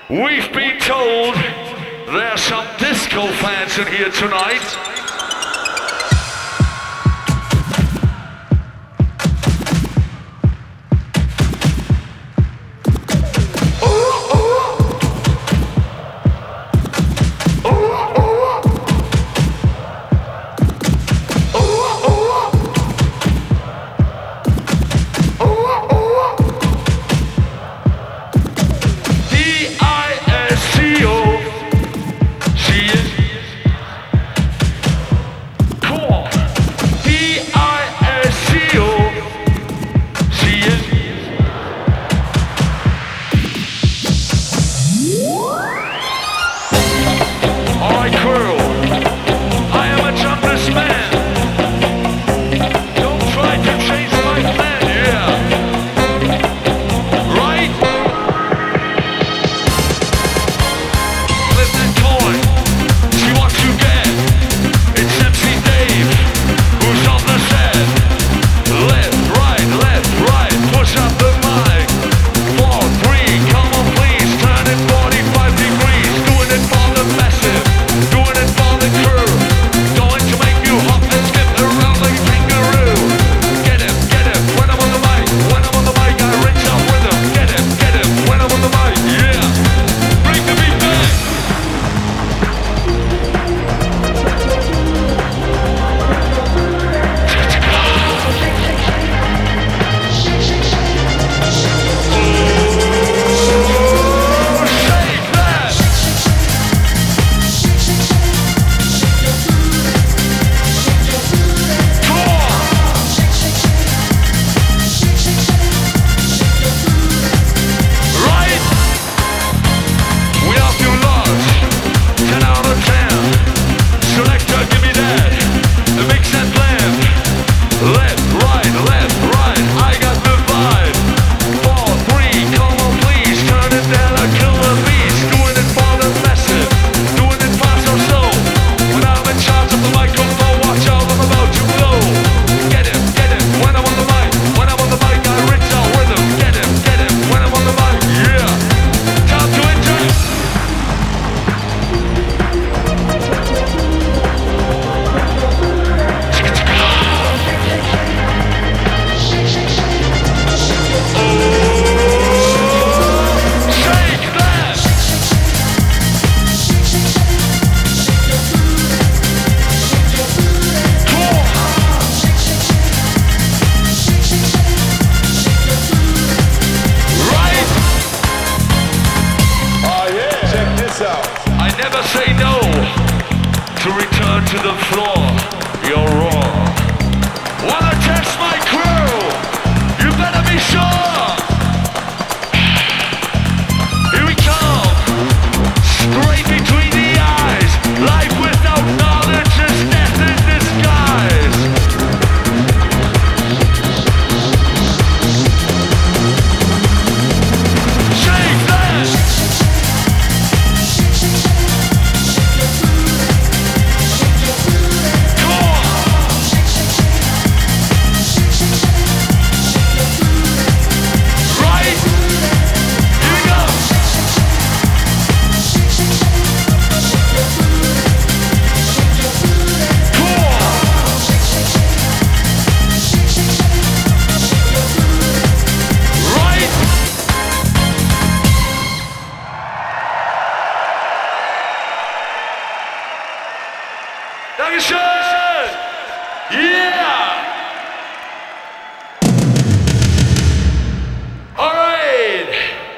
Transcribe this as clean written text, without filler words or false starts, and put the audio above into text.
We've been told there's some disco fans in here tonight. I never say no to return to the floor. You're raw. Wanna test my crew? You better be sure. Here we come. Straight between the eyes. Life without knowledge is death in disguise. Shake that! Dankeschön!